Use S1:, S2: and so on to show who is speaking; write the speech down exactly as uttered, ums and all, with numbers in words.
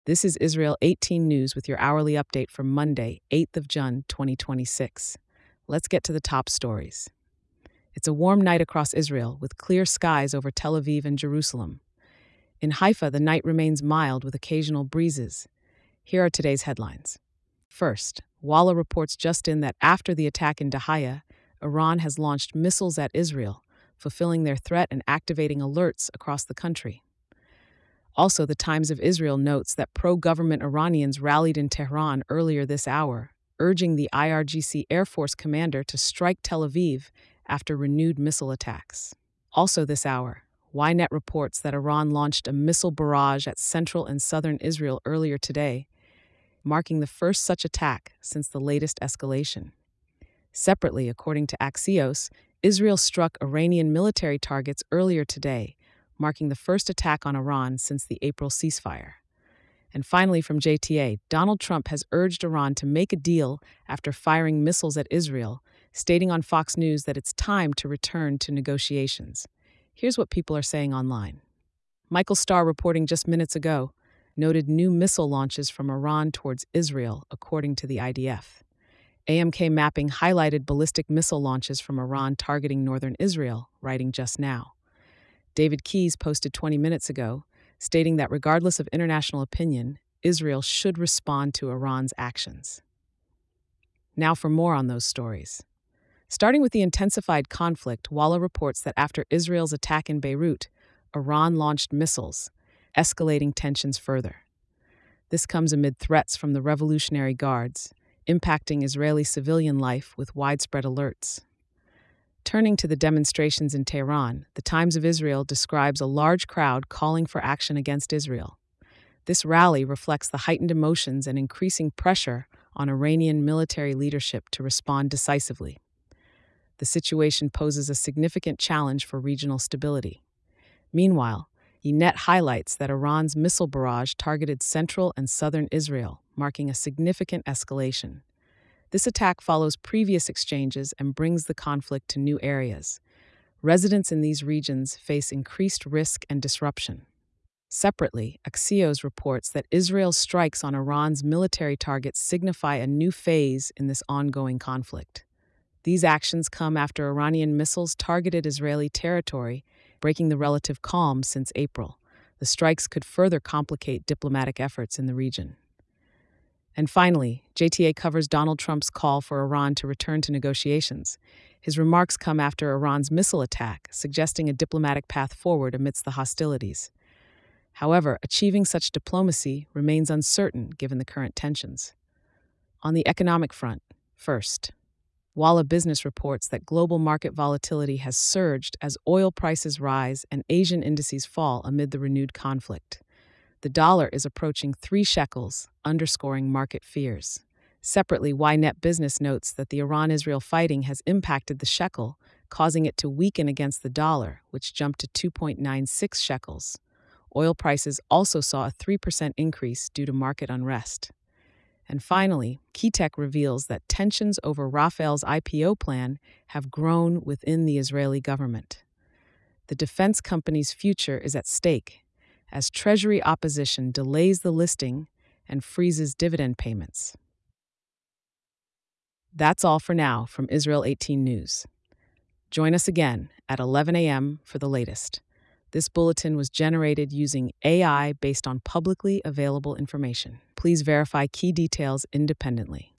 S1: This is Israel eighteen News with your hourly update for Monday, eighth of June, twenty twenty-six. Let's get to the top stories. It's a warm night across Israel with clear skies over Tel Aviv and Jerusalem. In Haifa, the night remains mild with occasional breezes. Here are today's headlines. First, Walla reports just in that after the attack in Dahaya, Iran has launched missiles at Israel, fulfilling their threat and activating alerts across the country. Also, the Times of Israel notes that pro-government Iranians rallied in Tehran earlier this hour, urging the I R G C Air Force commander to strike Tel Aviv after renewed missile attacks. Also this hour, Ynet reports that Iran launched a missile barrage at central and southern Israel earlier today, marking the first such attack since the latest escalation. Separately, according to Axios, Israel struck Iranian military targets earlier today, marking the first attack on Iran since the April ceasefire. And finally, from J T A, Donald Trump has urged Iran to make a deal after firing missiles at Israel, stating on Fox News that it's time to return to negotiations. Here's what people are saying online. Michael Starr, reporting just minutes ago, noted new missile launches from Iran towards Israel, according to the I D F. A M K Mapping highlighted ballistic missile launches from Iran targeting northern Israel, writing just now. David Keyes posted twenty minutes ago, stating that regardless of international opinion, Israel should respond to Iran's actions. Now for more on those stories. Starting with the intensified conflict, Walla reports that after Israel's attack in Beirut, Iran launched missiles, escalating tensions further. This comes amid threats from the Revolutionary Guards, impacting Israeli civilian life with widespread alerts. Turning to the demonstrations in Tehran, the Times of Israel describes a large crowd calling for action against Israel. This rally reflects the heightened emotions and increasing pressure on Iranian military leadership to respond decisively. The situation poses a significant challenge for regional stability. Meanwhile, Ynet highlights that Iran's missile barrage targeted central and southern Israel, marking a significant escalation. This attack follows previous exchanges and brings the conflict to new areas. Residents in these regions face increased risk and disruption. Separately, Axios reports that Israel's strikes on Iran's military targets signify a new phase in this ongoing conflict. These actions come after Iranian missiles targeted Israeli territory, breaking the relative calm since April. The strikes could further complicate diplomatic efforts in the region. And finally, J T A covers Donald Trump's call for Iran to return to negotiations. His remarks come after Iran's missile attack, suggesting a diplomatic path forward amidst the hostilities. However, achieving such diplomacy remains uncertain given the current tensions. On the economic front, first, Walla Business reports that global market volatility has surged as oil prices rise and Asian indices fall amid the renewed conflict. The dollar is approaching three shekels, underscoring market fears. Separately, Ynet Business notes that the Iran-Israel fighting has impacted the shekel, causing it to weaken against the dollar, which jumped to two point nine six shekels. Oil prices also saw a three percent increase due to market unrest. And finally, Keytech reveals that tensions over Rafael's I P O plan have grown within the Israeli government. The defense company's future is at stake, as Treasury opposition delays the listing and freezes dividend payments. That's all for now from Israel eighteen News. Join us again at eleven a.m. for the latest. This bulletin was generated using A I based on publicly available information. Please verify key details independently.